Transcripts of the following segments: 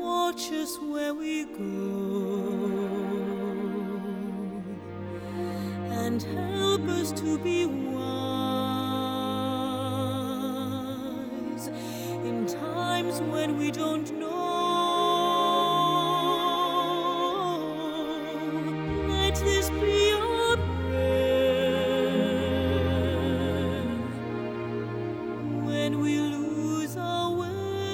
watch us where we go, and help us to be wise in times when we don't know. Let this be our prayer when we lose our way.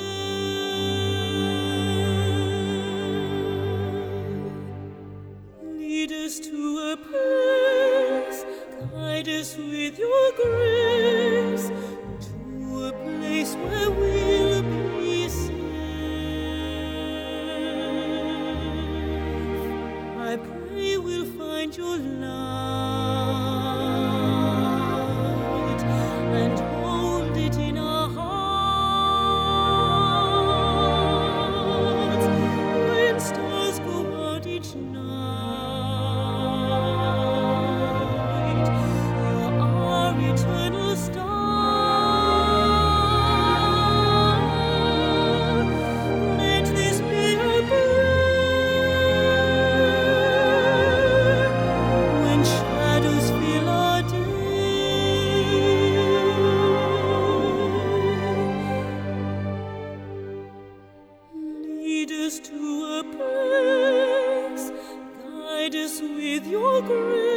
Lead us to a place, guide us with your grace, to a place where we'll be safe. I pray we'll find your light and hold it in our hearts when stars go out each night. You're our eternal star. Let this be our prayer when shadows fill our day. Lead us to a place, guide us with your grace.